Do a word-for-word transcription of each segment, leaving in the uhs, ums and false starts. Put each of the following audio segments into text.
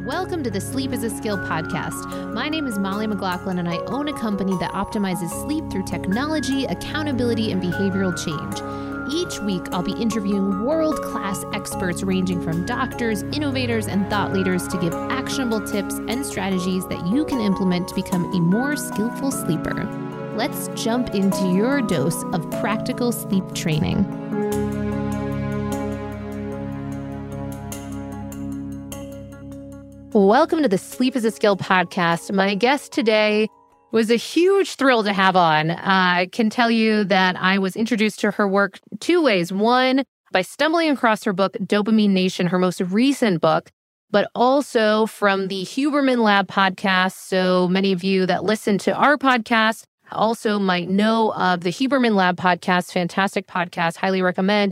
Welcome to the Sleep is a Skill podcast. My name is Molly McLaughlin, and I own a company that optimizes sleep through technology, accountability, and behavioral change. Each week, I'll be interviewing world-class experts ranging from doctors, innovators, and thought leaders to give actionable tips and strategies that you can implement to become a more skillful sleeper. Let's jump into your dose of practical sleep training. Welcome to the Sleep is a Skill podcast. My guest today was a huge thrill to have on. Uh, I can tell you that I was introduced to her work two ways. One, by stumbling across her book, Dopamine Nation, her most recent book, but also from the Huberman Lab podcast. So many of you that listen to our podcast also might know of the Huberman Lab podcast, fantastic podcast, highly recommend.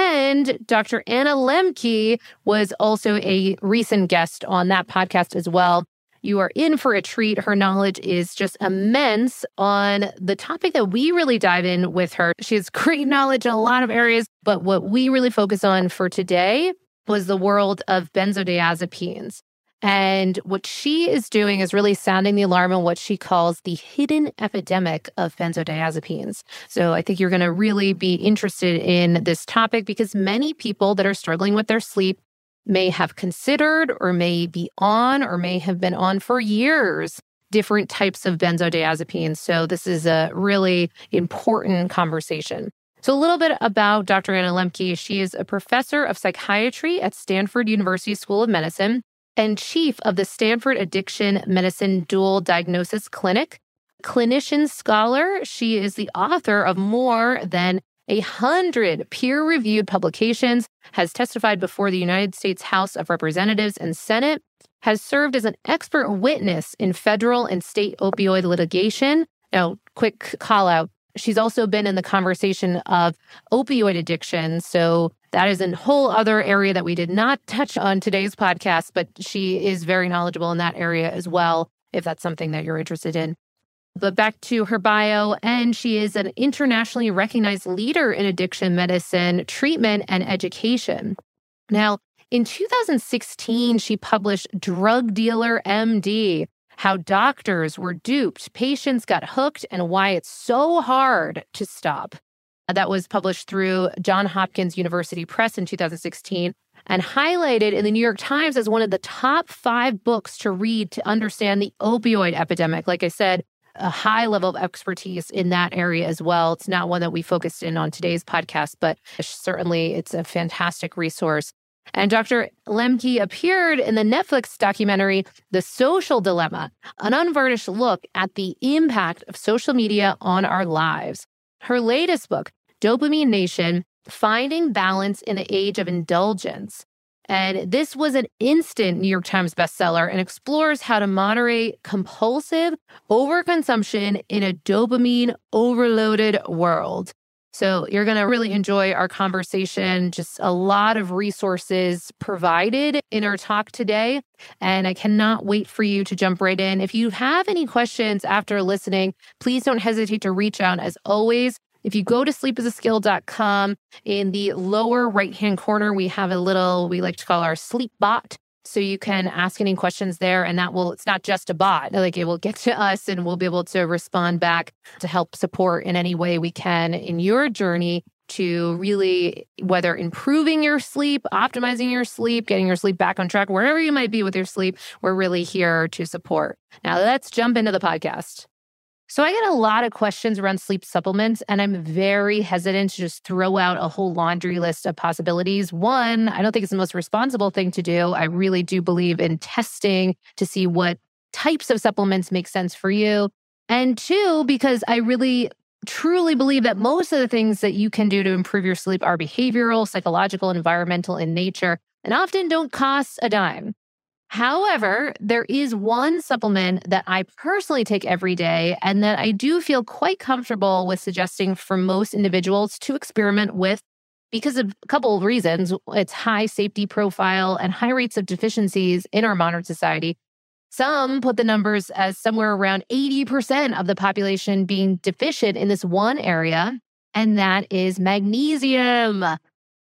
And Doctor Anna Lembke was also a recent guest on that podcast as well. You are in for a treat. Her knowledge is just immense on the topic that we really dive in with her. She has great knowledge in a lot of areas, but what we really focus on for today was the world of benzodiazepines. And what she is doing is really sounding the alarm on what she calls the hidden epidemic of benzodiazepines. So I think you're going to really be interested in this topic because many people that are struggling with their sleep may have considered or may be on or may have been on for years different types of benzodiazepines. So this is a really important conversation. So a little bit about Doctor Anna Lembke. She is a professor of psychiatry at Stanford University School of Medicine and chief of the Stanford Addiction Medicine Dual Diagnosis Clinic. Clinician scholar, she is the author of more than a hundred peer-reviewed publications, has testified before the United States House of Representatives and Senate, has served as an expert witness in federal and state opioid litigation. Now, quick call out. She's also been in the conversation of opioid addiction. So that is a whole other area that we did not touch on today's podcast, but she is very knowledgeable in that area as well, if that's something that you're interested in. But back to her bio, and she is an internationally recognized leader in addiction medicine, treatment, and education. Now, in two thousand sixteen, she published Drug Dealer M D, How Doctors Were Duped, Patients Got Hooked, and Why It's So Hard to Stop. That was published through Johns Hopkins University Press in two thousand sixteen and highlighted in the New York Times as one of the top five books to read to understand the opioid epidemic. Like I said, a high level of expertise in that area as well. It's not one that we focused in on today's podcast, but certainly it's a fantastic resource. And Doctor Lembke appeared in the Netflix documentary, The Social Dilemma, an unvarnished look at the impact of social media on our lives. Her latest book, Dopamine Nation, Finding Balance in the Age of Indulgence. And this was an instant New York Times bestseller and explores how to moderate compulsive overconsumption in a dopamine overloaded world. So you're going to really enjoy our conversation. Just a lot of resources provided in our talk today. And I cannot wait for you to jump right in. If you have any questions after listening, please don't hesitate to reach out. As always, if you go to sleep is a skill dot com, in the lower right-hand corner, we have a little, we like to call our sleep bot. So you can ask any questions there, and that will, it's not just a bot, like it will get to us and we'll be able to respond back to help support in any way we can in your journey to really, whether improving your sleep, optimizing your sleep, getting your sleep back on track, wherever you might be with your sleep, we're really here to support. Now let's jump into the podcast. So I get a lot of questions around sleep supplements, and I'm very hesitant to just throw out a whole laundry list of possibilities. One, I don't think it's the most responsible thing to do. I really do believe in testing to see what types of supplements make sense for you. And two, because I really truly believe that most of the things that you can do to improve your sleep are behavioral, psychological, environmental in nature, and often don't cost a dime. However, there is one supplement that I personally take every day and that I do feel quite comfortable with suggesting for most individuals to experiment with because of a couple of reasons. Its high safety profile and high rates of deficiencies in our modern society. Some put the numbers as somewhere around eighty percent of the population being deficient in this one area, and that is magnesium.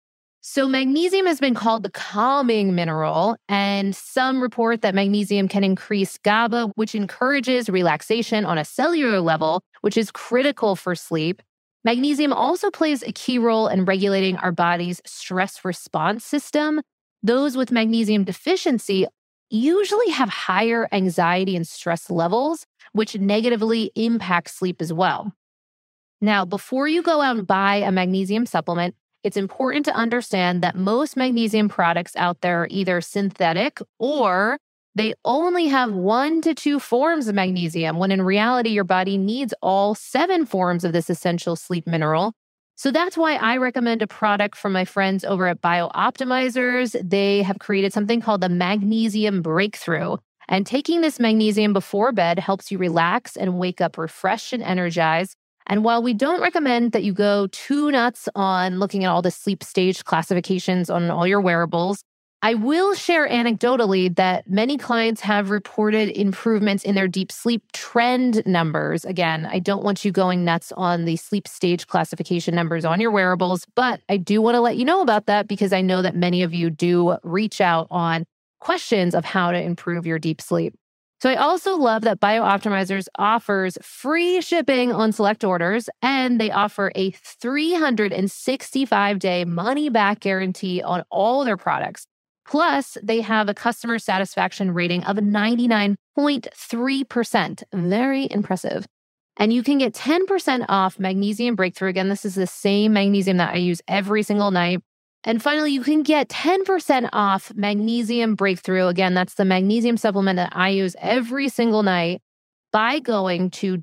So magnesium has been called the calming mineral, and some report that magnesium can increase GABA, which encourages relaxation on a cellular level, which is critical for sleep. Magnesium also plays a key role in regulating our body's stress response system. Those with magnesium deficiency usually have higher anxiety and stress levels, which negatively impact sleep as well. Now, before you go out and buy a magnesium supplement, it's important to understand that most magnesium products out there are either synthetic or they only have one to two forms of magnesium, when in reality, your body needs all seven forms of this essential sleep mineral. So that's why I recommend a product from my friends over at BioOptimizers. They have created something called the Magnesium Breakthrough. And taking this magnesium before bed helps you relax and wake up refreshed and energized. And while we don't recommend that you go too nuts on looking at all the sleep stage classifications on all your wearables, I will share anecdotally that many clients have reported improvements in their deep sleep trend numbers. Again, I don't want you going nuts on the sleep stage classification numbers on your wearables, but I do want to let you know about that because I know that many of you do reach out on questions of how to improve your deep sleep. So I also love that BioOptimizers offers free shipping on select orders, and they offer a three hundred sixty-five day money-back guarantee on all their products. Plus, they have a customer satisfaction rating of ninety-nine point three percent. Very impressive. And you can get ten percent off Magnesium Breakthrough. Again, this is the same magnesium that I use every single night. And finally, you can get ten percent off Magnesium Breakthrough. Again, that's the magnesium supplement that I use every single night by going to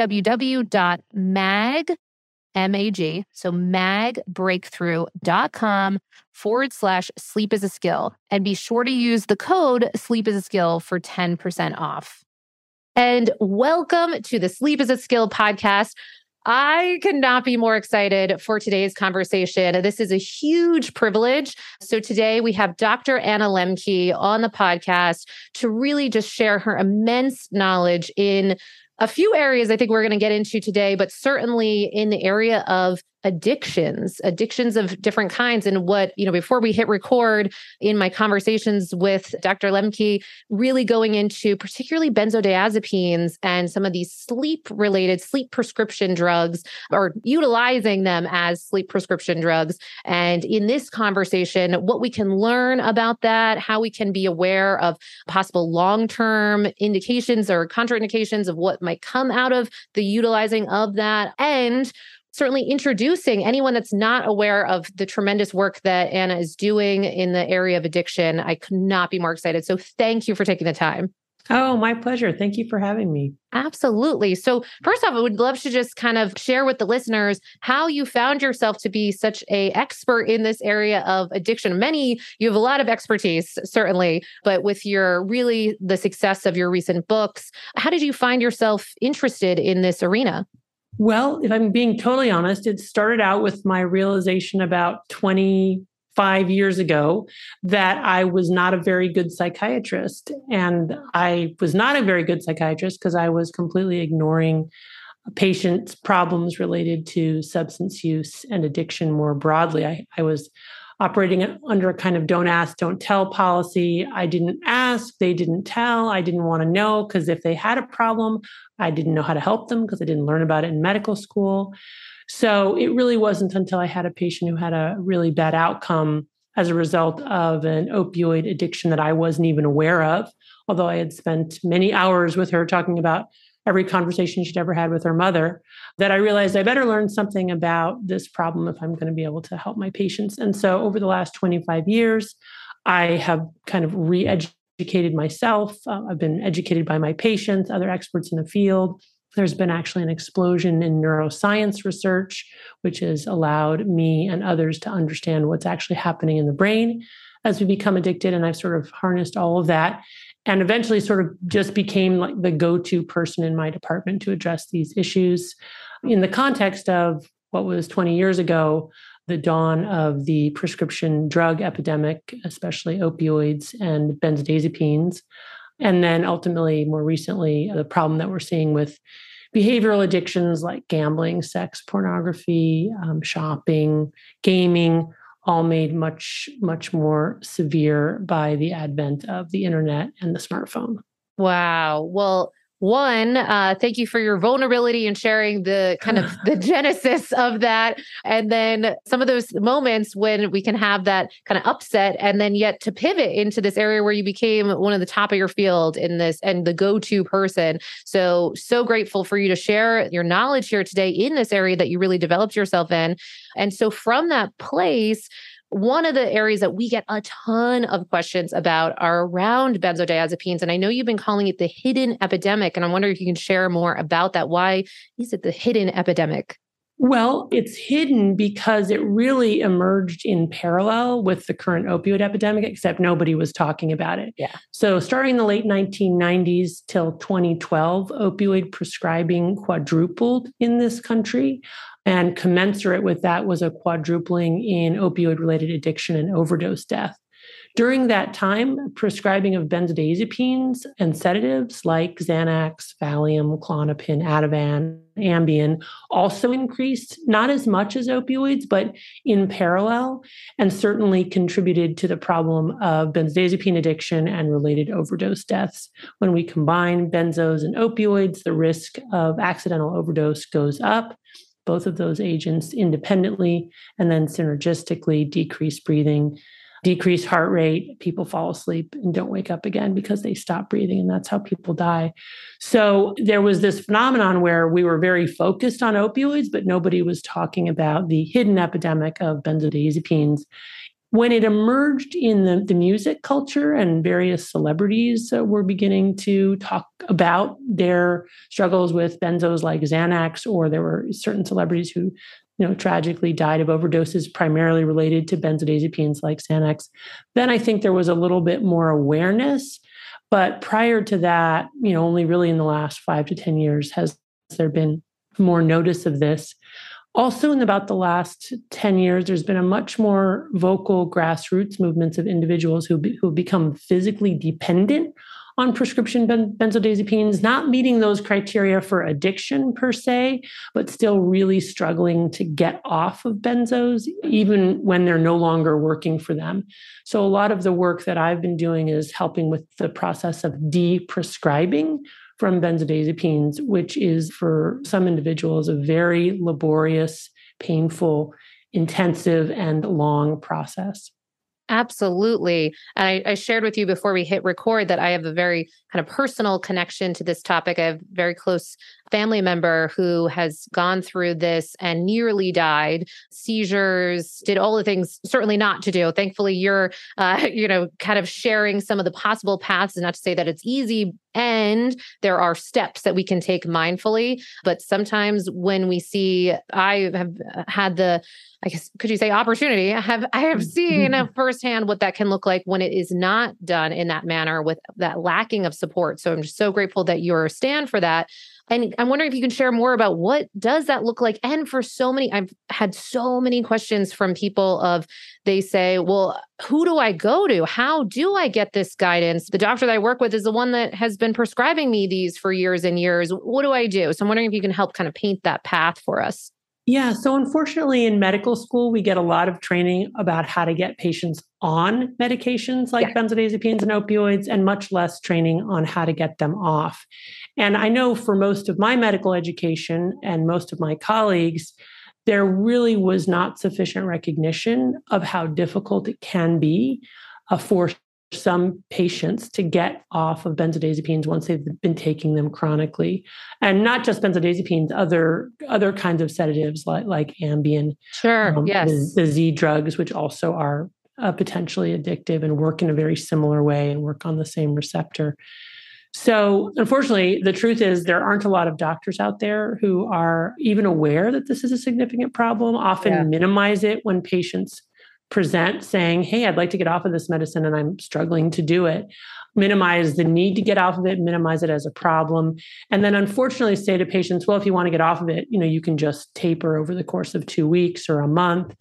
www.mag, M-A-G, so magbreakthrough.com forward slash sleep is a skill. And be sure to use the code sleep is a skill for ten percent off. And welcome to the Sleep is a Skill podcast. I could not be more excited for today's conversation. This is a huge privilege. So today we have Doctor Anna Lembke on the podcast to really just share her immense knowledge in a few areas I think we're going to get into today, but certainly in the area of addictions, addictions of different kinds. And what, you know, before we hit record in my conversations with Doctor Lembke, really going into particularly benzodiazepines and some of these sleep related sleep prescription drugs, or utilizing them as sleep prescription drugs. And in this conversation, what we can learn about that, how we can be aware of possible long-term indications or contraindications of what might come out of the utilizing of that, and certainly introducing anyone that's not aware of the tremendous work that Anna is doing in the area of addiction. I could not be more excited. So thank you for taking the time. Oh, my pleasure. Thank you for having me. Absolutely. So first off, I would love to just kind of share with the listeners how you found yourself to be such an expert in this area of addiction. Many, you have a lot of expertise, certainly, but with your really the success of your recent books, how did you find yourself interested in this arena? Well, if I'm being totally honest, it started out with my realization about twenty-five years ago that I was not a very good psychiatrist. And I was not a very good psychiatrist because I was completely ignoring patients' problems related to substance use and addiction more broadly. I, I was operating under a kind of don't ask, don't tell policy. I didn't ask, they didn't tell, I didn't want to know because if they had a problem, I didn't know how to help them because I didn't learn about it in medical school. So it really wasn't until I had a patient who had a really bad outcome as a result of an opioid addiction that I wasn't even aware of, although I had spent many hours with her talking about every conversation she'd ever had with her mother, that I realized I better learn something about this problem if I'm going to be able to help my patients. And so over the last twenty-five years, I have kind of re-educated myself. Uh, I've been educated by my patients, other experts in the field. There's been actually an explosion in neuroscience research, which has allowed me and others to understand what's actually happening in the brain as we become addicted. And I've sort of harnessed all of that and eventually sort of just became like the go-to person in my department to address these issues in the context of what was twenty years ago, the dawn of the prescription drug epidemic, especially opioids and benzodiazepines. And then ultimately, more recently, the problem that we're seeing with behavioral addictions like gambling, sex, pornography, um, shopping, gaming, all made much, much more severe by the advent of the internet and the smartphone. Wow. Well, one, uh, thank you for your vulnerability and sharing the kind of the genesis of that. And then some of those moments when we can have that kind of upset and then yet to pivot into this area where you became one of the top of your field in this and the go-to person. So, so grateful for you to share your knowledge here today in this area that you really developed yourself in. And so from that place, one of the areas that we get a ton of questions about are around benzodiazepines. And I know you've been calling it the hidden epidemic. And I'm wondering if you can share more about that. Why is it the hidden epidemic? Well, it's hidden because it really emerged in parallel with the current opioid epidemic, except nobody was talking about it. Yeah. So starting in the late nineteen nineties till twenty twelve, opioid prescribing quadrupled in this country. And commensurate with that was a quadrupling in opioid-related addiction and overdose death. During that time, prescribing of benzodiazepines and sedatives like Xanax, Valium, Klonopin, Ativan, Ambien also increased, not as much as opioids, but in parallel, and certainly contributed to the problem of benzodiazepine addiction and related overdose deaths. When we combine benzos and opioids, the risk of accidental overdose goes up. Both of those agents independently and then synergistically decrease breathing, decrease heart rate. People fall asleep and don't wake up again because they stop breathing, and that's how people die. So there was this phenomenon where we were very focused on opioids, but nobody was talking about the hidden epidemic of benzodiazepines. When it emerged in the, the music culture and various celebrities uh, were beginning to talk about their struggles with benzos like Xanax, or there were certain celebrities who, you know, tragically died of overdoses primarily related to benzodiazepines like Xanax, then I think there was a little bit more awareness. But prior to that, you know, only really in the last five to ten years has there been more notice of this. Also, in about the last ten years, there's been a much more vocal grassroots movements of individuals who, be, who have become physically dependent on prescription ben- benzodiazepines, not meeting those criteria for addiction per se, but still really struggling to get off of benzos, even when they're no longer working for them. So a lot of the work that I've been doing is helping with the process of de-prescribing from benzodiazepines, which is for some individuals a very laborious, painful, intensive, and long process. Absolutely. And I, I shared with you before we hit record that I have a very kind of personal connection to this topic. I have a very close family member who has gone through this and nearly died, seizures, did all the things certainly not to do. Thankfully, you're, uh, you know, kind of sharing some of the possible paths, and not to say that it's easy. And there are steps that we can take mindfully. But sometimes when we see, I have had the, I guess, could you say opportunity? I have, I have seen firsthand what that can look like when it is not done in that manner with that lacking of support. So I'm just so grateful that you're a stand for that. And I'm wondering if you can share more about what does that look like? And for so many, I've had so many questions from people of, they say, well, who do I go to? How do I get this guidance? The doctor that I work with is the one that has been prescribing me these for years and years. What do I do? So I'm wondering if you can help kind of paint that path for us. Yeah. So unfortunately, in medical school, we get a lot of training about how to get patients on medications like yeah. benzodiazepines and opioids, and much less training on how to get them off. And I know for most of my medical education and most of my colleagues, there really was not sufficient recognition of how difficult it can be uh, for some patients to get off of benzodiazepines once they've been taking them chronically. And not just benzodiazepines, other other kinds of sedatives like, like Ambien. Sure, um, yes. The, the Z drugs, which also are uh, potentially addictive and work in a very similar way and work on the same receptor. So unfortunately, the truth is there aren't a lot of doctors out there who are even aware that this is a significant problem, often yeah. minimize it when patients present saying, hey, I'd like to get off of this medicine and I'm struggling to do it. Minimize the need to get off of it, minimize it as a problem. And then unfortunately say to patients, well, if you want to get off of it, you know, you can just taper over the course of two weeks or a month.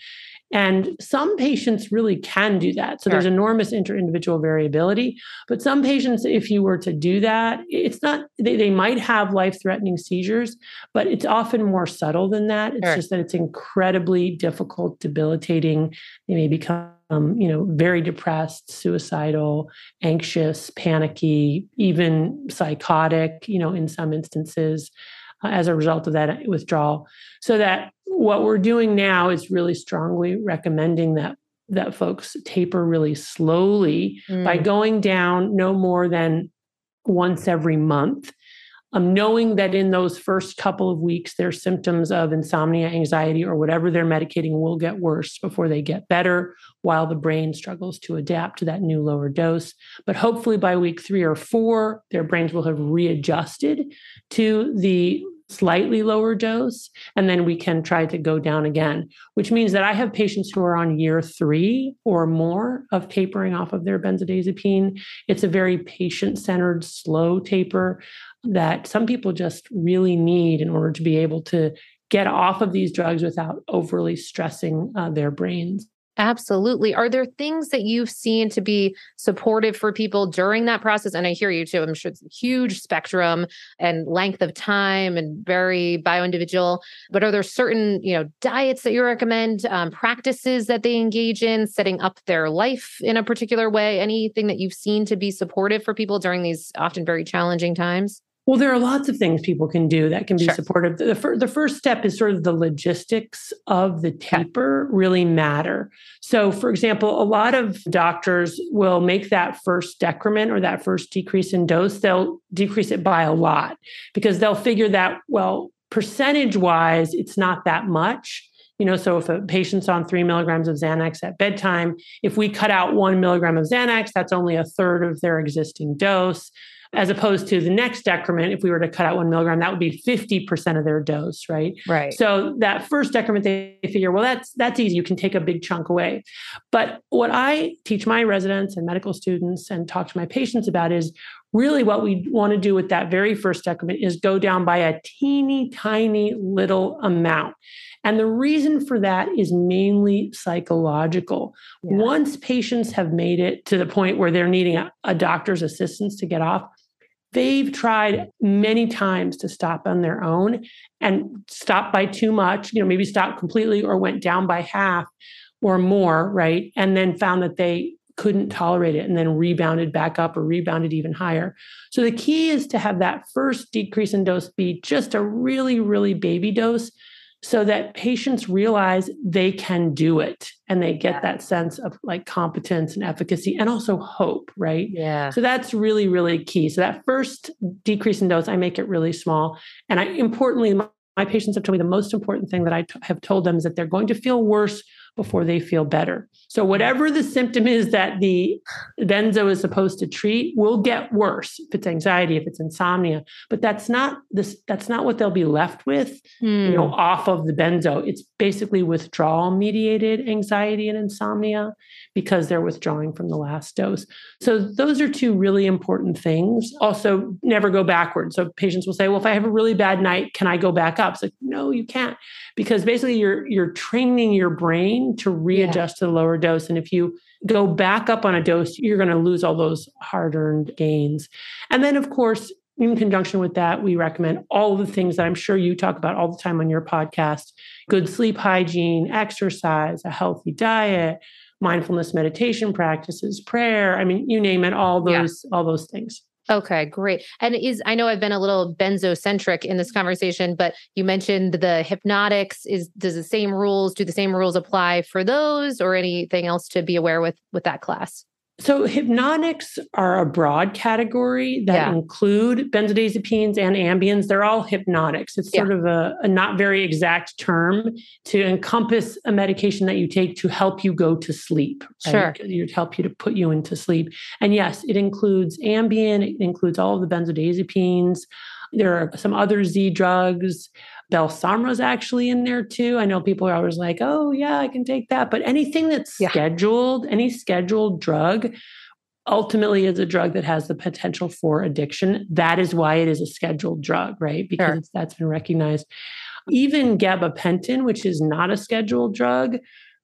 And some patients really can do that. So Sure. there's enormous inter-individual variability. But some patients, if you were to do that, it's not, they, they might have life-threatening seizures, but it's often more subtle than that. It's Sure. just that it's incredibly difficult, debilitating. They may become, you know, very depressed, suicidal, anxious, panicky, even psychotic, you know, in some instances, uh, as a result of that withdrawal. So that what we're doing now is really strongly recommending that that folks taper really slowly Mm. by going down no more than once every month. Um, knowing that in those first couple of weeks, their symptoms of insomnia, anxiety, or whatever they're medicating will get worse before they get better, while the brain struggles to adapt to that new lower dose. But hopefully by week three or four, their brains will have readjusted to the slightly lower dose, and then we can try to go down again, which means that I have patients who are on year three or more of tapering off of their benzodiazepine. It's a very patient-centered, slow taper that some people just really need in order to be able to get off of these drugs without overly stressing uh, their brains. Absolutely. Are there things that you've seen to be supportive for people during that process? And I hear you too. I'm sure it's a huge spectrum and length of time and very bio-individual. But are there certain, you know, diets that you recommend, um, practices that they engage in, setting up their life in a particular way? Anything that you've seen to be supportive for people during these often very challenging times? Well, there are lots of things people can do that can be Sure. supportive. The, fir- the first step is sort of the logistics of the taper really matter. So, for example, a lot of doctors will make that first decrement or that first decrease in dose, they'll decrease it by a lot because they'll figure that, well, percentage wise, it's not that much. You know, so if a patient's on three milligrams of Xanax at bedtime, if we cut out one milligram of Xanax, that's only a third of their existing dose. As opposed to the next decrement, if we were to cut out one milligram, that would be fifty percent of their dose, right? Right. So that first decrement, they figure, well, that's that's easy. You can take a big chunk away. But what I teach my residents and medical students and talk to my patients about is really what we want to do with that very first decrement is go down by a teeny tiny little amount. And the reason for that is mainly psychological. Yeah. Once patients have made it to the point where they're needing a, a doctor's assistance to get off, they've tried many times to stop on their own and stop by too much, you know, maybe stop completely or went down by half or more, right? And then found that they couldn't tolerate it and then rebounded back up or rebounded even higher. So the key is to have that first decrease in dose be just a really, really baby dose so that patients realize they can do it and they get that sense of like competence and efficacy and also hope, right? Yeah. So that's really, really key. So that first decrease in dose, I make it really small. And I importantly, my, my patients have told me the most important thing that I t- have told them is that they're going to feel worse before they feel better. So whatever the symptom is that the benzo is supposed to treat will get worse if it's anxiety, if it's insomnia, but that's not this, that's not what they'll be left with, hmm. you know, off of the benzo. It's basically withdrawal mediated anxiety and insomnia because they're withdrawing from the last dose. So those are two really important things. Also, never go backwards. So patients will say, well, if I have a really bad night, can I go back up? It's like, no, you can't, because basically you're, you're training your brain to readjust yeah. to the lower dose. And if you go back up on a dose, you're going to lose all those hard-earned gains. And then, of course, in conjunction with that, we recommend all the things that I'm sure you talk about all the time on your podcast: good sleep hygiene, exercise, a healthy diet, mindfulness meditation practices, prayer. I mean, you name it, all those, yeah. all those things. Okay, great. And is, I know I've been a little benzo-centric in this conversation, but you mentioned the hypnotics. Is, does the same rules, do the same rules apply for those or anything else to be aware with, with that class? So hypnotics are a broad category that yeah. include benzodiazepines and Ambiens. They're all hypnotics. It's sort yeah. of a, a not very exact term to encompass a medication that you take to help you go to sleep. Right? Sure. To help you to put you into sleep. And yes, it includes Ambien. It includes all of the benzodiazepines. There are some other Z drugs. Belsomra's actually in there too. I know people are always like, oh yeah, I can take that. But anything that's yeah. scheduled, any scheduled drug ultimately is a drug that has the potential for addiction. That is why it is a scheduled drug, right? Because sure. it's, that's been recognized. Even gabapentin, which is not a scheduled drug,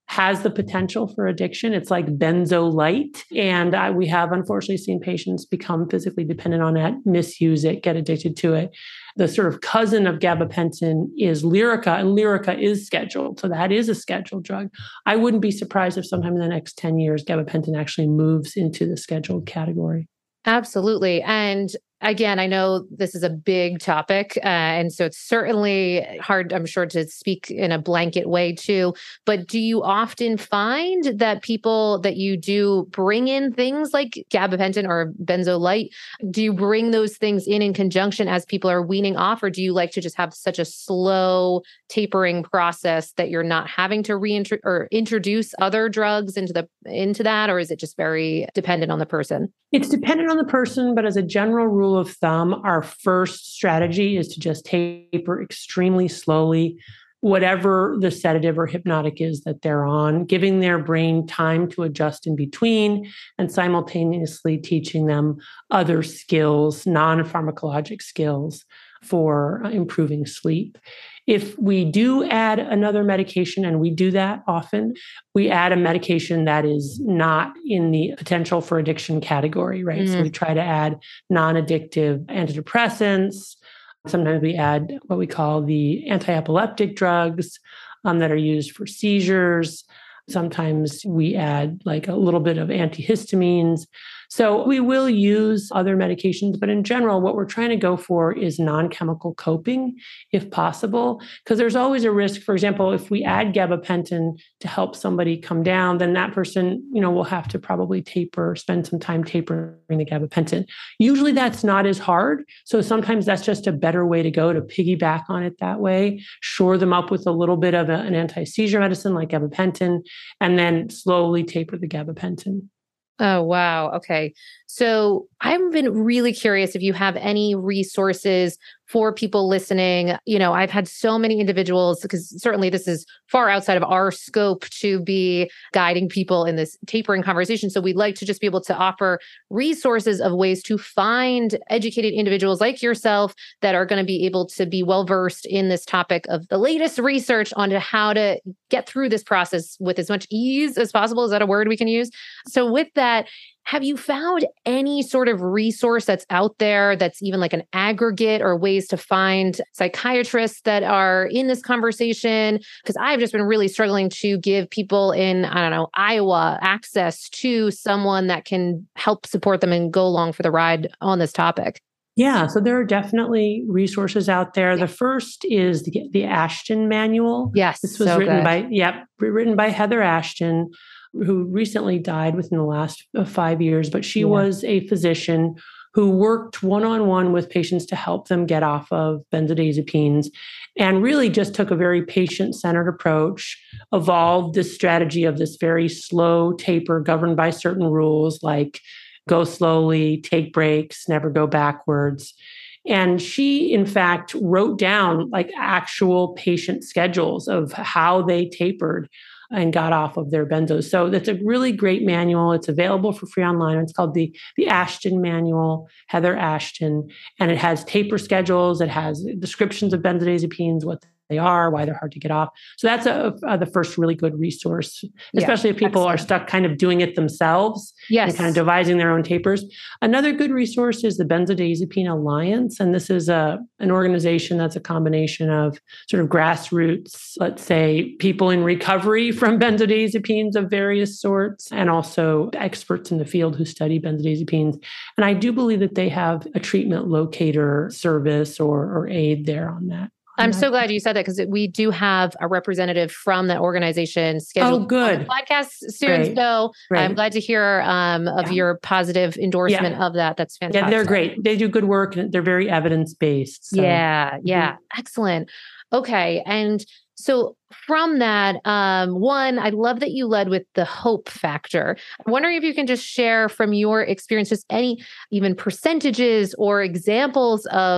has the potential for addiction. It's like benzo light. And I, we have unfortunately seen patients become physically dependent on it, misuse it, get addicted to it. The sort of cousin of gabapentin is Lyrica, and Lyrica is scheduled. So that is a scheduled drug. I wouldn't be surprised if sometime in the next ten years, gabapentin actually moves into the scheduled category. Absolutely. And again, I know this is a big topic, uh, and so it's certainly hard, I'm sure, to speak in a blanket way too. But do you often find that people that you do bring in things like gabapentin or benzoyl, do you bring those things in in conjunction as people are weaning off, or do you like to just have such a slow tapering process that you're not having to reintroduce or introduce other drugs into the into that, or is it just very dependent on the person? It's dependent on the person, but as a general rule of thumb, our first strategy is to just taper extremely slowly, whatever the sedative or hypnotic is that they're on, giving their brain time to adjust in between and simultaneously teaching them other skills, non-pharmacologic skills for improving sleep. If we do add another medication, and we do that often, we add a medication that is not in the potential for addiction category, right? Mm. So we try to add non-addictive antidepressants. Sometimes we add what we call the anti-epileptic drugs um, that are used for seizures. Sometimes we add like a little bit of antihistamines. So we will use other medications, but in general, what we're trying to go for is non-chemical coping, if possible, because there's always a risk. For example, if we add gabapentin to help somebody come down, then that person, you know, will have to probably taper, spend some time tapering the gabapentin. Usually that's not as hard. So sometimes that's just a better way to go, to piggyback on it that way, shore them up with a little bit of a, an anti-seizure medicine like gabapentin, and then slowly taper the gabapentin. Oh, wow. Okay. So I've been really curious if you have any resources for people listening. You know, I've had so many individuals, because certainly this is far outside of our scope to be guiding people in this tapering conversation. So we'd like to just be able to offer resources of ways to find educated individuals like yourself that are going to be able to be well-versed in this topic of the latest research onto how to get through this process with as much ease as possible. Is that a word we can use? So with that, have you found any sort of resource that's out there that's even like an aggregate, or ways to find psychiatrists that are in this conversation? Because I've just been really struggling to give people in, I don't know, Iowa access to someone that can help support them and go along for the ride on this topic. Yeah, so there are definitely resources out there. The first is the, the Ashton Manual. Yes, this was so written good. by, yep, written by Heather Ashton, who recently died within the last five years, but she yeah. was a physician who worked one-on-one with patients to help them get off of benzodiazepines, and really just took a very patient-centered approach, evolved this strategy of this very slow taper governed by certain rules, like go slowly, take breaks, never go backwards. And she, in fact, wrote down like actual patient schedules of how they tapered and got off of their benzos. So that's a really great manual. It's available for free online. It's called the, the Ashton Manual, Heather Ashton. And it has taper schedules. It has descriptions of benzodiazepines, what they are, why they're hard to get off. So that's a, a, the first really good resource, especially yeah, if people excellent. are stuck kind of doing it themselves yes. and kind of devising their own tapers. Another good resource is the Benzodiazepine Alliance. And this is a, an organization that's a combination of sort of grassroots, let's say, people in recovery from benzodiazepines of various sorts, and also experts in the field who study benzodiazepines. And I do believe that they have a treatment locator service or, or aid there on that. I'm so glad you said that, because we do have a representative from that organization scheduled oh, good. on the podcast soon. Great. So great. I'm glad to hear um, of yeah. your positive endorsement yeah. of that. That's fantastic. Yeah, they're great. They do good work, and they're very evidence-based. So. Yeah, yeah. Mm-hmm. Excellent. Okay. And so from that, um, one, I love that you led with the hope factor. I'm wondering if you can just share from your experience, just any even percentages or examples of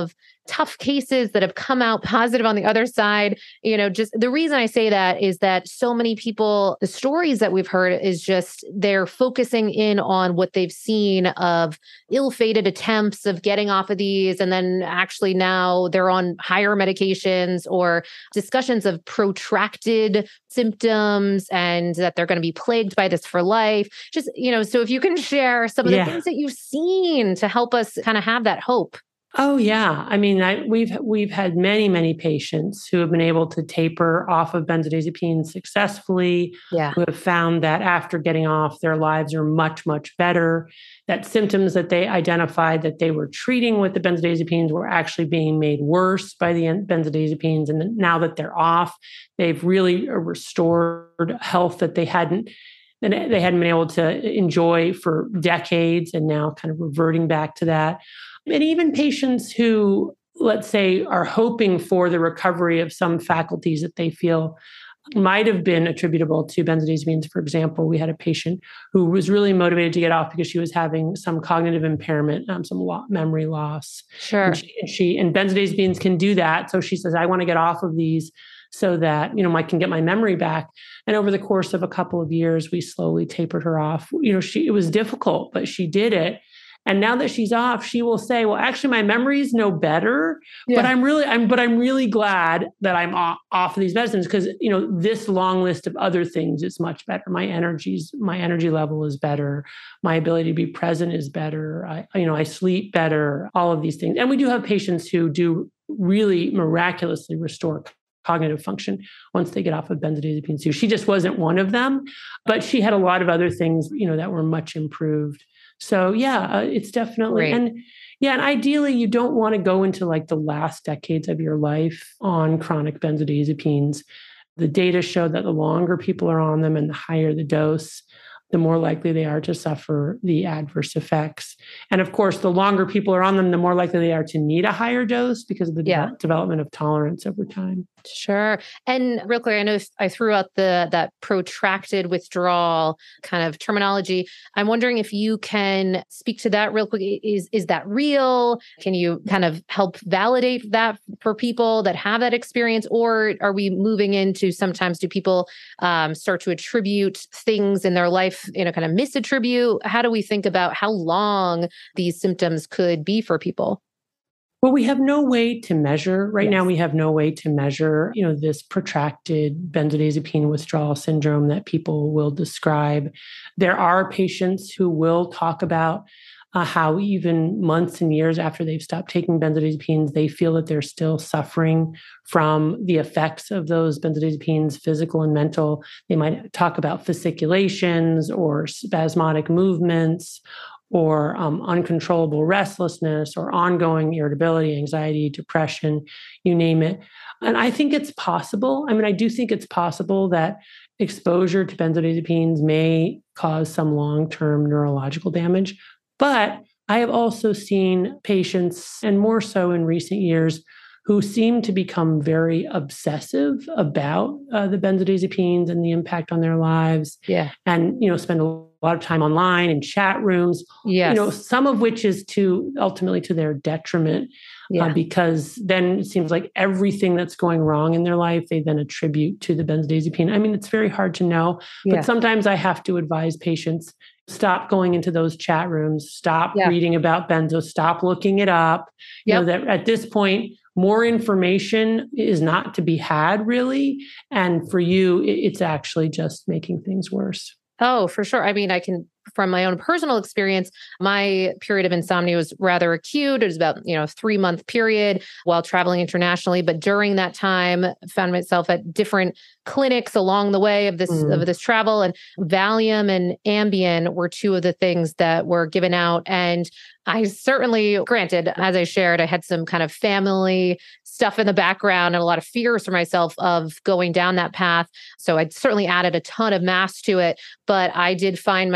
tough cases that have come out positive on the other side. You know, just the reason I say that is that so many people, the stories that we've heard is just they're focusing in on what they've seen of ill-fated attempts of getting off of these. And then actually now they're on higher medications, or discussions of protracted symptoms and that they're going to be plagued by this for life. Just, you know, so if you can share some of the Yeah. things that you've seen to help us kind of have that hope. Oh yeah, I mean, I, we've we've had many many patients who have been able to taper off of benzodiazepines successfully. Yeah. Who have found that after getting off, their lives are much much better. That symptoms that they identified that they were treating with the benzodiazepines were actually being made worse by the benzodiazepines, and now that they're off, they've really restored health that they hadn't and they hadn't been able to enjoy for decades, and now kind of reverting back to that. And even patients who, let's say, are hoping for the recovery of some faculties that they feel might have been attributable to benzodiazepines. For example, we had a patient who was really motivated to get off because she was having some cognitive impairment, um, some lo- memory loss. Sure. And she, and she and benzodiazepines can do that. So she says, I want to get off of these so that, you know, I can get my memory back. And over the course of a couple of years, we slowly tapered her off. You know, she it was difficult, but she did it. And now that she's off, she will say, well, actually, my memory's no better, yeah. but I'm really, I'm, but I'm really glad that I'm off, off of these medicines because, you know, this long list of other things is much better. My energies, my energy level is better. My ability to be present is better. I, you know, I sleep better, all of these things. And we do have patients who do really miraculously restore cognitive function once they get off of benzodiazepines too. She just wasn't one of them, but she had a lot of other things, you know, that were much improved. So yeah, uh, it's definitely, Great. and yeah, and ideally you don't want to go into like the last decades of your life on chronic benzodiazepines. The data show that the longer people are on them and the higher the dose, the more likely they are to suffer the adverse effects. And of course, the longer people are on them, the more likely they are to need a higher dose because of the yeah. de- development of tolerance over time. Sure. And real quick, I know I threw out the that protracted withdrawal kind of terminology. I'm wondering if you can speak to that real quick. Is is that real? Can you kind of help validate that for people that have that experience? Or are we moving into sometimes do people um, start to attribute things in their life, you know, kind of misattribute? How do we think about how long these symptoms could be for people? Well, we have no way to measure right yes. now. We have no way to measure, you know, this protracted benzodiazepine withdrawal syndrome that people will describe. There are patients who will talk about uh, how even months and years after they've stopped taking benzodiazepines, they feel that they're still suffering from the effects of those benzodiazepines, physical and mental. They might talk about fasciculations or spasmodic movements, or um, uncontrollable restlessness, or ongoing irritability, anxiety, depression, you name it. And I think it's possible. I mean, I do think it's possible that exposure to benzodiazepines may cause some long-term neurological damage. But I have also seen patients, and more so in recent years, who seem to become very obsessive about uh, the benzodiazepines and the impact on their lives. Yeah. And, you know, spend a lot of time online in chat rooms, yes. you know, some of which is to ultimately to their detriment, yeah. uh, because then it seems like everything that's going wrong in their life, they then attribute to the benzodiazepine. I mean, it's very hard to know, but yeah. sometimes I have to advise patients, stop going into those chat rooms, stop yeah. reading about benzo, stop looking it up. You yep. know, that at this point, more information is not to be had, really. And for you, it's actually just making things worse. Oh, for sure. I mean, I can, from my own personal experience, my period of insomnia was rather acute. It was about, you know, three month period while traveling internationally. But during that time, I found myself at different clinics along the way of this, mm. of this travel, and Valium and Ambien were two of the things that were given out. And I certainly, granted, as I shared, I had some kind of family stuff in the background and a lot of fears for myself of going down that path. So I certainly added a ton of mass to it, but I did find myself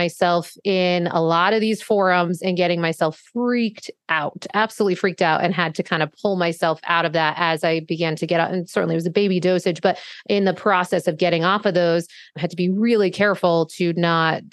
myself in a lot of these forums and getting myself freaked out, absolutely freaked out, and had to kind of pull myself out of that as I began to get out. And certainly it was a baby dosage, but in the process of getting off of those, I had to be really careful to not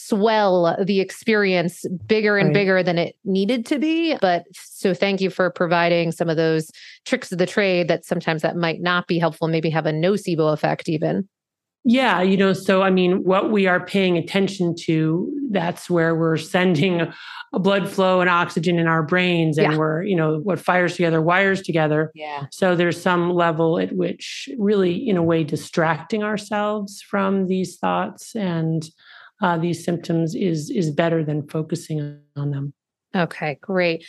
swell the experience bigger and Right. bigger than it needed to be. But so thank you for providing some of those tricks of the trade that sometimes that might not be helpful, maybe have a nocebo effect even. Yeah, you know, so I mean, what we are paying attention to, that's where we're sending a blood flow and oxygen in our brains, and Yeah. we're, you know, what fires together wires together. Yeah. So there's some level at which really, in a way, distracting ourselves from these thoughts and uh, these symptoms is is better than focusing on them. Okay, great.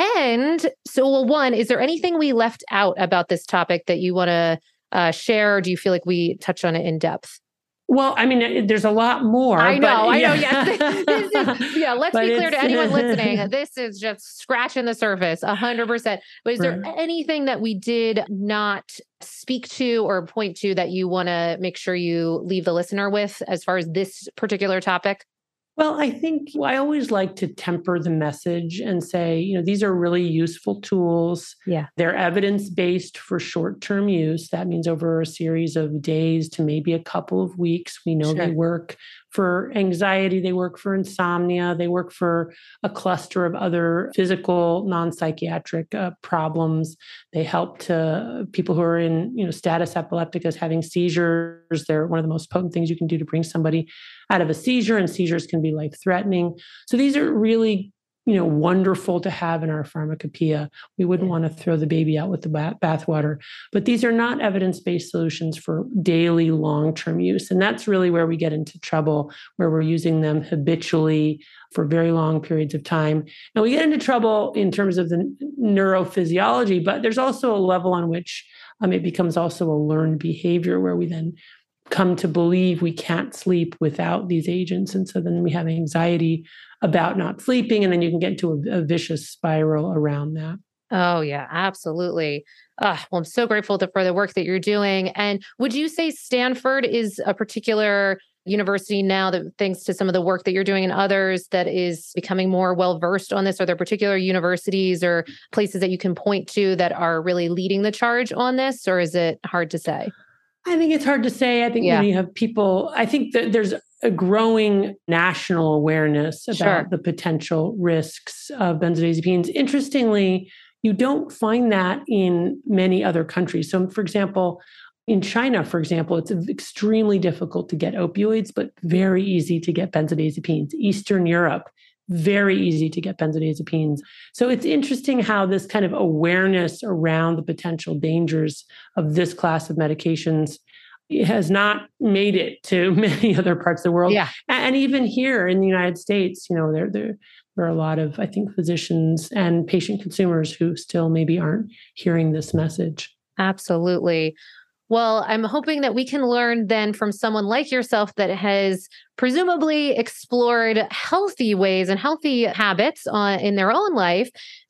And so, well, one, is there anything we left out about this topic that you want to uh, share? Or do you feel like we touched on it in depth? Well, I mean, it- there's a lot more. I know, but, I know. yeah. Yes, This is- yeah. Let's But be clear to it's- anyone listening. This is just scratching the surface, a hundred percent. But is there Right. anything that we did not speak to or point to that you want to make sure you leave the listener with as far as this particular topic? Well, I think I always like to temper the message and say, you know, these are really useful tools. Yeah. They're evidence based for short term use. That means over a series of days to maybe a couple of weeks. We know Sure. they work for anxiety, they work for insomnia, they work for a cluster of other physical, non psychiatric uh, problems. They help to people who are in, you know, status epilepticus having seizures. They're one of the most potent things you can do to bring somebody out of a seizure, and seizures can be life threatening. So these are really, you know, wonderful to have in our pharmacopoeia. We wouldn't Yeah. want to throw the baby out with the bath bathwater, but these are not evidence-based solutions for daily long-term use. And that's really where we get into trouble, where we're using them habitually for very long periods of time. And we get into trouble in terms of the neurophysiology, but there's also a level on which um, it becomes also a learned behavior where we then come to believe we can't sleep without these agents. And so then we have anxiety about not sleeping, and then you can get into a, a vicious spiral around that. Oh, yeah, absolutely. Uh, well, I'm so grateful to, for the work that you're doing. And would you say Stanford is a particular university now that, thanks to some of the work that you're doing and others, that is becoming more well versed on this? Are there particular universities or places that you can point to that are really leading the charge on this, or is it hard to say? I think it's hard to say. I think Yeah. you know, you have people, I think that there's a growing national awareness about Sure. the potential risks of benzodiazepines. Interestingly, you don't find that in many other countries. So, for example, in China, for example, it's extremely difficult to get opioids, but very easy to get benzodiazepines. Eastern Europe, very easy to get benzodiazepines. So it's interesting how this kind of awareness around the potential dangers of this class of medications has not made it to many other parts of the world. Yeah. And even here in the United States, you know, there, there, there are a lot of, I think, physicians and patient consumers who still maybe aren't hearing this message. Absolutely. Well, I'm hoping that we can learn then from someone like yourself that has presumably explored healthy ways and healthy habits on, in their own life.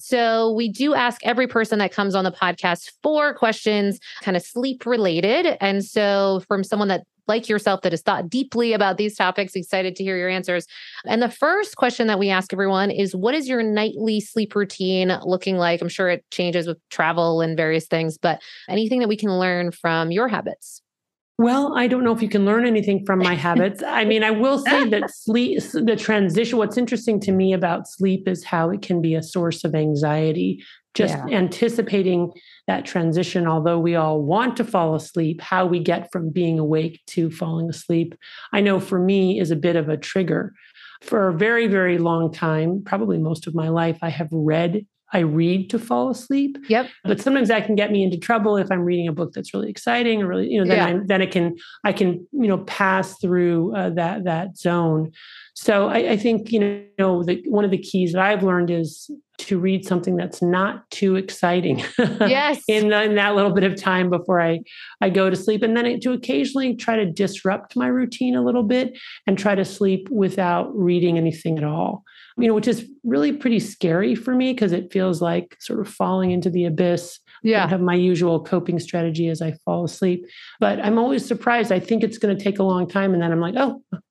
So we do ask every person that comes on the podcast four questions, kind of sleep related. And so from someone that like yourself that has thought deeply about these topics, excited to hear your answers. And the first question that we ask everyone is, what is your nightly sleep routine looking like? I'm sure it changes with travel and various things, but anything that we can learn from your habits? Well, I don't know if you can learn anything from my habits. I mean, I will say that sleep, the transition, what's interesting to me about sleep is how it can be a source of anxiety. Just Yeah. anticipating that transition, although we all want to fall asleep, how we get from being awake to falling asleep, I know for me is a bit of a trigger. For a very, very long time, probably most of my life, I have read I read to fall asleep. Yep. But sometimes that can get me into trouble if I'm reading a book that's really exciting or really, you know, then Yeah. I then it can I can you know pass through uh, that that zone. So I, I think you know the, one of the keys that I've learned is to read something that's not too exciting. Yes. in, the, in that little bit of time before I I go to sleep, and then it, to occasionally try to disrupt my routine a little bit and try to sleep without reading anything at all. You know, which is really pretty scary for me because it feels like sort of falling into the abyss. Yeah. I have my usual coping strategy as I fall asleep, but I'm always surprised. I think it's going to take a long time, and then I'm like, oh,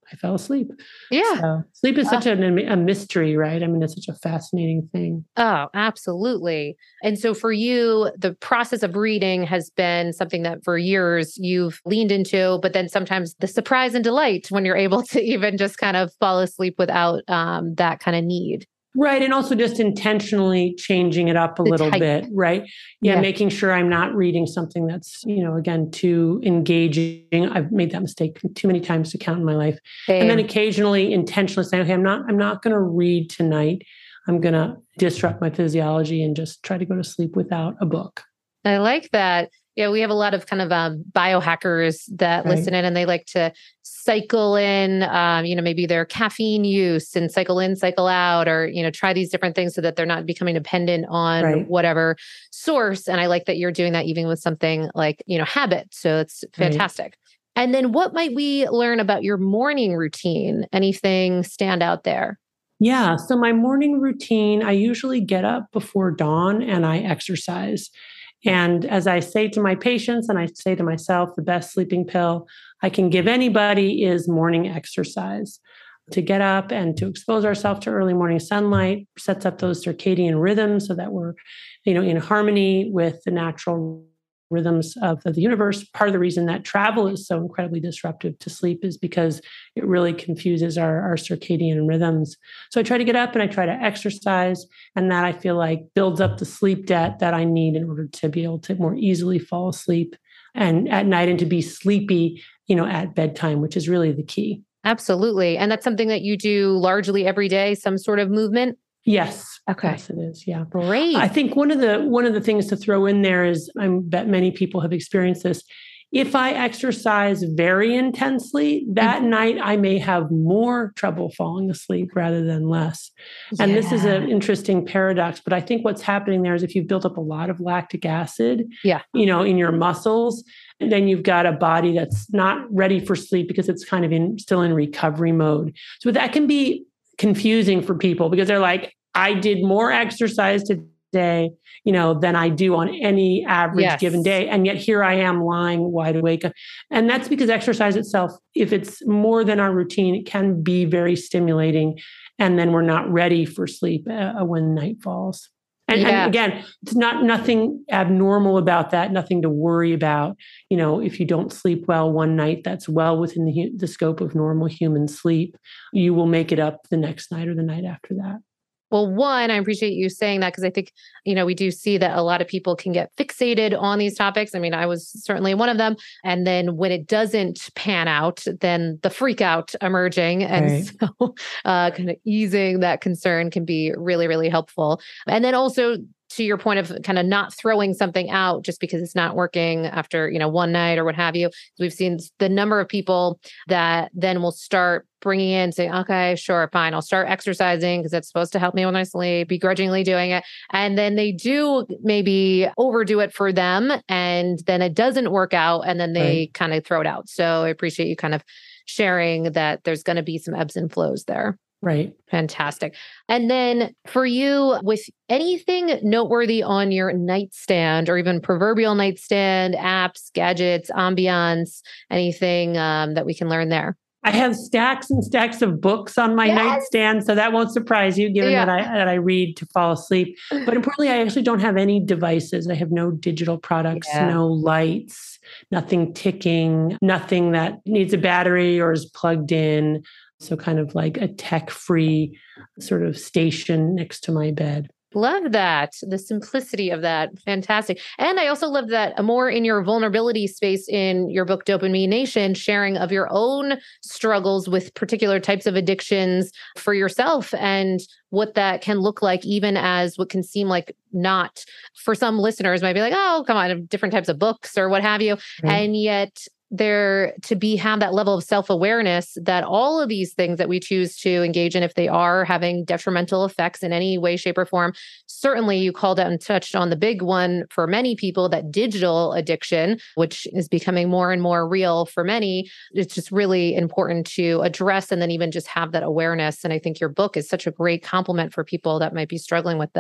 I fell asleep. Yeah. So sleep is Uh, such a, a mystery, right? I mean, it's such a fascinating thing. oh, absolutely. And so for you, the process of reading has been something that for years you've leaned into, but then sometimes the surprise and delight when you're able to even just kind of fall asleep without um, that kind of need. Right. And also just intentionally changing it up a The little type. bit, right? Yeah, Yeah. making sure I'm not reading something that's, you know, again, too engaging. I've made that mistake too many times to count in my life. And then Same. occasionally intentionally saying, okay, I'm not, I'm not going to read tonight. I'm going to disrupt my physiology and just try to go to sleep without a book. I like that. Yeah, we have a lot of kind of um, biohackers that Right. listen in, and they like to cycle in, um, you know, maybe their caffeine use and cycle in, cycle out, or, you know, try these different things so that they're not becoming dependent on Right. whatever source. And I like that you're doing that even with something like, you know, habit. So it's fantastic. Right. And then what might we learn about your morning routine? Anything stand out there? Yeah. So my morning routine, I usually get up before dawn and I exercise. And as I say to my patients, and I say to myself, the best sleeping pill I can give anybody is morning exercise. To get up and to expose ourselves to early morning sunlight sets up those circadian rhythms so that we're, you know, in harmony with the natural rhythms of the universe. Part of the reason that travel is so incredibly disruptive to sleep is because it really confuses our, our circadian rhythms. So I try to get up and I try to exercise, and that I feel like builds up the sleep debt that I need in order to be able to more easily fall asleep and at night and to be sleepy, you know, at bedtime, which is really the key. Absolutely. And that's something that you do largely every day, some sort of movement? Yes. Okay. Yes, it is. Yeah. Great. I think one of the one of the things to throw in there is, I bet many people have experienced this. If I exercise very intensely, that mm-hmm. night I may have more trouble falling asleep rather than less. Yeah. And this is an interesting paradox, but I think what's happening there is if you've built up a lot of lactic acid, yeah. you know, in your muscles, and then you've got a body that's not ready for sleep because it's kind of in still in recovery mode. So that can be confusing for people because they're like, I did more exercise today, you know, than I do on any average yes. given day. And yet here I am lying wide awake. And that's because exercise itself, if it's more than our routine, it can be very stimulating. And then we're not ready for sleep uh, when night falls. And, yeah. and again, it's not nothing abnormal about that, nothing to worry about. You know, if you don't sleep well one night, that's well within the, the scope of normal human sleep. You will make it up the next night or the night after that. Well, one, I appreciate you saying that because I think, you know, we do see that a lot of people can get fixated on these topics. I mean, I was certainly one of them. And then when it doesn't pan out, then the freak out emerging. And right. so uh, kind of easing that concern can be really, really helpful. And then also, to your point of kind of not throwing something out just because it's not working after, you know, one night or what have you. We've seen the number of people that then will start bringing in saying, okay, sure, fine. I'll start exercising because it's supposed to help me when I sleep, begrudgingly doing it. And then they do maybe overdo it for them. And then it doesn't work out. And then they right. kind of throw it out. So I appreciate you kind of sharing that there's going to be some ebbs and flows there. Right. Fantastic. And then for you, with anything noteworthy on your nightstand or even proverbial nightstand, apps, gadgets, ambiance, anything um, that we can learn there? I have stacks and stacks of books on my yes. nightstand, so that won't surprise you, given yeah. that I that I read to fall asleep. But importantly, I actually don't have any devices. I have no digital products, yeah. no lights, nothing ticking, nothing that needs a battery or is plugged in. So kind of like a tech-free sort of station next to my bed. Love that. The simplicity of that. Fantastic. And I also love that more in your vulnerability space in your book, Dopamine Nation, sharing of your own struggles with particular types of addictions for yourself and what that can look like, even as what can seem like not for some listeners might be like, oh, come on, different types of books or what have you. Right. And yet there to be have that level of self-awareness that all of these things that we choose to engage in, if they are having detrimental effects in any way, shape, or form, certainly you called out and touched on the big one for many people, that digital addiction, which is becoming more and more real for many. It's just really important to address and then even just have that awareness. And I think your book is such a great complement for people that might be struggling with that.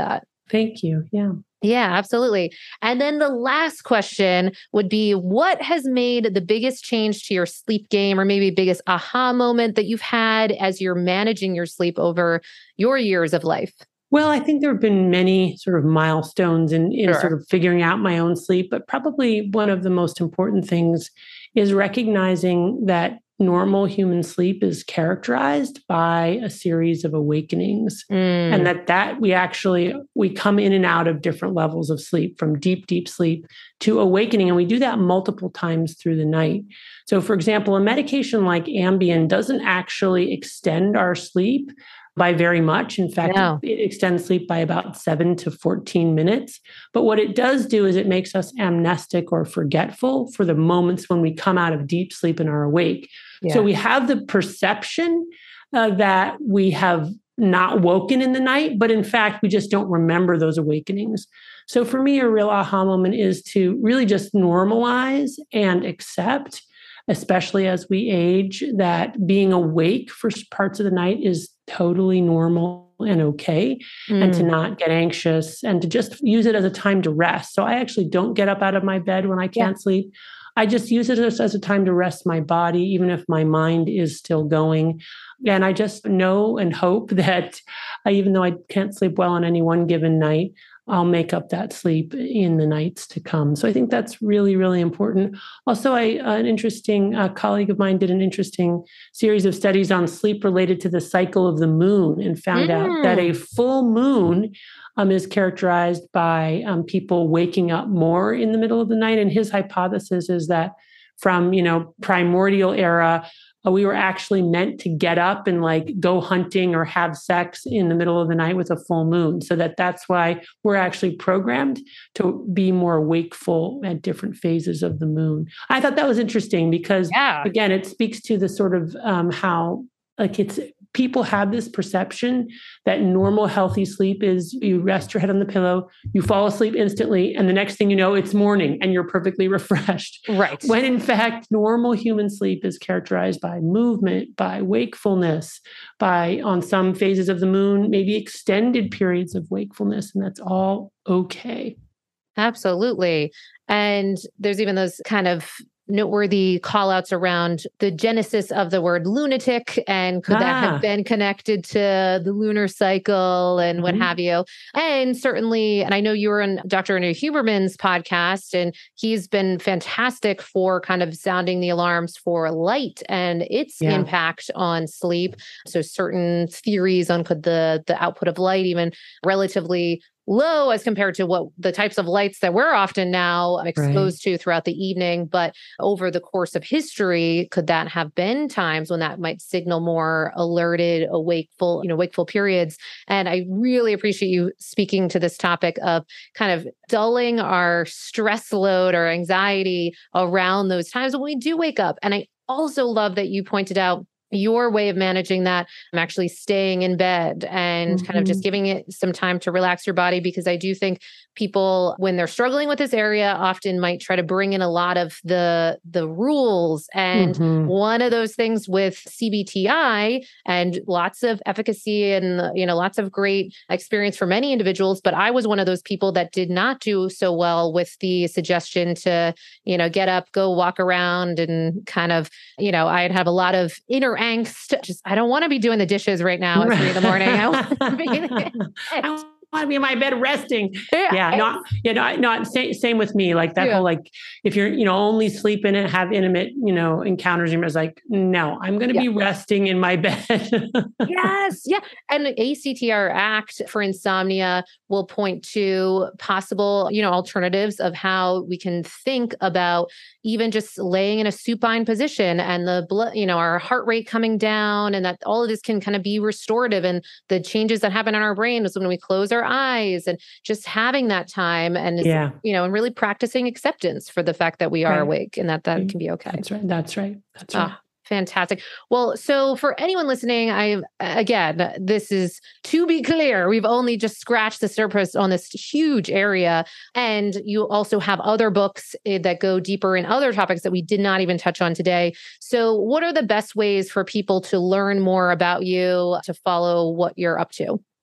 Thank you. Yeah. Yeah, absolutely. And then the last question would be, what has made the biggest change to your sleep game, or maybe biggest aha moment that you've had as you're managing your sleep over your years of life? Well, I think there have been many sort of milestones in, in sort Sure. of figuring out my own sleep, but probably one of the most important things is recognizing that normal human sleep is characterized by a series of awakenings, and Mm, that that we actually we come in and out of different levels of sleep, from deep deep sleep to awakening, and we do that multiple times through the night. So for example, a medication like Ambien doesn't actually extend our sleep by very much. In fact, it, no. it extends sleep by about seven to fourteen minutes. But what it does do is it makes us amnestic or forgetful for the moments when we come out of deep sleep and are awake. So Yeah. we have the perception uh, that we have not woken in the night, but in fact, we just don't remember those awakenings. So for me, a real aha moment is to really just normalize and accept, especially as we age, that being awake for parts of the night is totally normal and okay, and to Mm, not get anxious and to just use it as a time to rest. So I actually don't get up out of my bed when I yeah. can't sleep. I just use it as, as a time to rest my body, even if my mind is still going. And I just know and hope that uh, even though I can't sleep well on any one given night, I'll make up that sleep in the nights to come. So I think that's really, really important. Also, I, uh, an interesting uh, colleague of mine did an interesting series of studies on sleep related to the cycle of the moon, and found out that a Mm, full moon um, is characterized by um, people waking up more in the middle of the night. And his hypothesis is that from, you know, primordial era, uh, we were actually meant to get up and like go hunting or have sex in the middle of the night with a full moon, so that that's why we're actually programmed to be more wakeful at different phases of the moon. I thought that was interesting because, yeah. again, it speaks to the sort of um, how like it's people have this perception that normal healthy sleep is you rest your head on the pillow, you fall asleep instantly, and the next thing you know, it's morning and you're perfectly refreshed. Right. When in fact, normal human sleep is characterized by movement, by wakefulness, by, on some phases of the moon, maybe extended periods of wakefulness, and that's all okay. Absolutely. And there's even those kind of noteworthy call outs around the genesis of the word lunatic, and could that have Ah, been connected to the lunar cycle and what mhm. have you. And certainly, and I know you were in Doctor Andrew Huberman's podcast, and he's been fantastic for kind of sounding the alarms for light and its Yeah, impact on sleep. So certain theories on could the the output of light even relatively low as compared to what the types of lights that we're often now right. exposed to throughout the evening. But over the course of history, could that have been times when that might signal more alerted, awakeful, you know, wakeful periods? And I really appreciate you speaking to this topic of kind of dulling our stress load or anxiety around those times when we do wake up. And I also love that you pointed out your way of managing that. I'm actually staying in bed and kind of just Mhm. giving it some time to relax your body, because I do think people, when they're struggling with this area, often might try to bring in a lot of the the rules. And Mhm. one of those things with C B T I, and lots of efficacy and, you know, lots of great experience for many individuals, but I was one of those people that did not do so well with the suggestion to, you know, get up, go walk around, and kind of, you know, I'd have a lot of inner angst. Just, I don't want to be doing the dishes right now at three in the morning. I want to be in I bed. want to be in my bed resting. Yeah. Yeah, not you know, not same, same with me. Like that Yeah. whole like if you're you know only sleep in it, have intimate you know encounters. You're like, no, I'm going to Yeah. be resting in my bed. Yes. Yeah. And the A C T R Act for insomnia will point to possible, you know, alternatives of how we can think about even just laying in a supine position, and the blood, you know, our heart rate coming down, and that all of this can kind of be restorative. And the changes that happen in our brain is when we close our eyes, and just having that time, and is, Yeah, you know, and really practicing acceptance for the fact that we are right. awake and that that Mm, can be okay. That's right. That's right. That's right. Ah, fantastic. Well, so for anyone listening, I again, this is to be clear, we've only just scratched the surface on this huge area. And you also have other books eh, that go deeper in other topics that we did not even touch on today. So, what are the best ways for people to learn more about you, to follow what you're up to?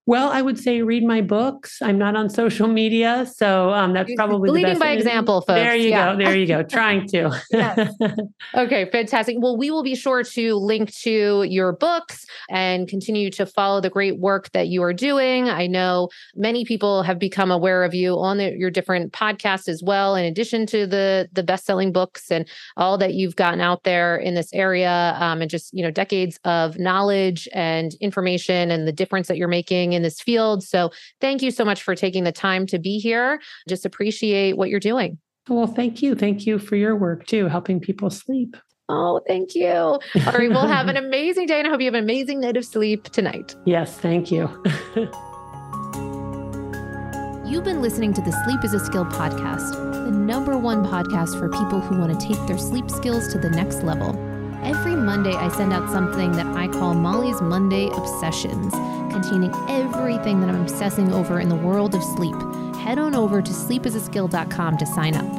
Well, I would say read my books. I'm not on social media, so um, that's probably leading the best. by example, folks. There you yeah. go. There you go. Trying to. Yes. Okay, fantastic. Well, we will be sure to link to your books and continue to follow the great work that you are doing. I know many people have become aware of you on the, your different podcasts as well, in addition to the the best-selling books and all that you've gotten out there in this area, um, and just, you know, decades of knowledge and information and the difference that you're making in this field. So thank you so much for taking the time to be here. Just appreciate what you're doing. Well, thank you. Thank you for your work too, helping people sleep. Oh, thank you. All right. Well, have an amazing day, and I hope you have an amazing night of sleep tonight. Yes, thank you. You've been listening to the Sleep is a Skill podcast, the number one podcast for people who want to take their sleep skills to the next level. Every Monday, I send out something that I call Molly's Monday Obsessions, containing everything that I'm obsessing over in the world of sleep. Head on over to sleep is a skill dot com to sign up.